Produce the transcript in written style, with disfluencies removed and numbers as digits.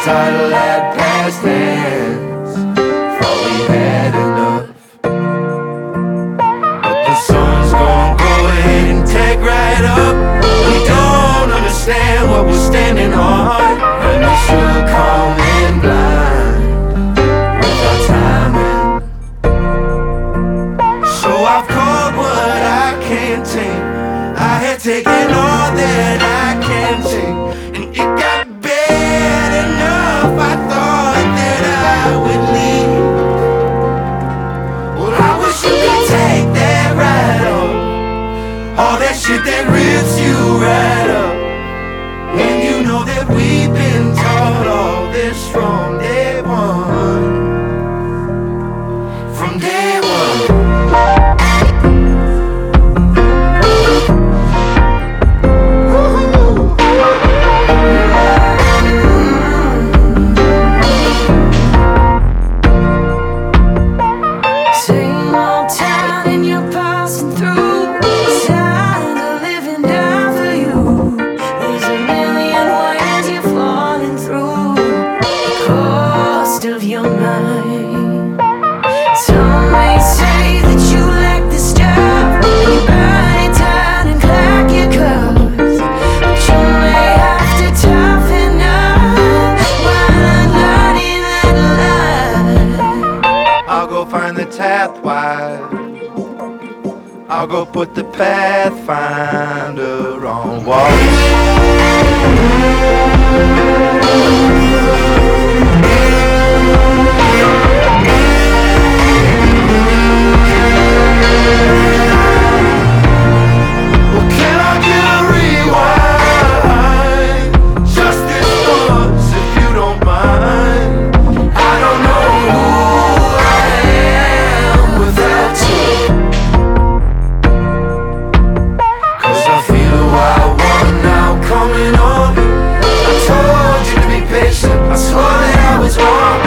title had past tense. Thought we had enough, but the sun's gonna go ahead and take right up. We don't understand what we're standing on, and we should come in blind with our timing. So I've caught what I can't take. I had taken all that I can take, and it got bad enough. I thought that I would leave. Well, I wish you could take that right off, all that shit that rips you right up. And you know that we've been taught all this from day one. From day one. Same old town and you're passing through. Tired of living down for you. There's a million ways you're falling through the cost of your mind. Some may say that you lack the stuff, and you burn it down and crack your cups. But you may have to toughen up while unlearning that lie. I'll go find the tap wide. I'll go put the Pathfinder on walls. Well, can I get a rewind? Just this once, if you don't mind. I don't know who I am without you, 'cause I feel a wild one now coming on me. I told you to be patient, I swore that I was wrong.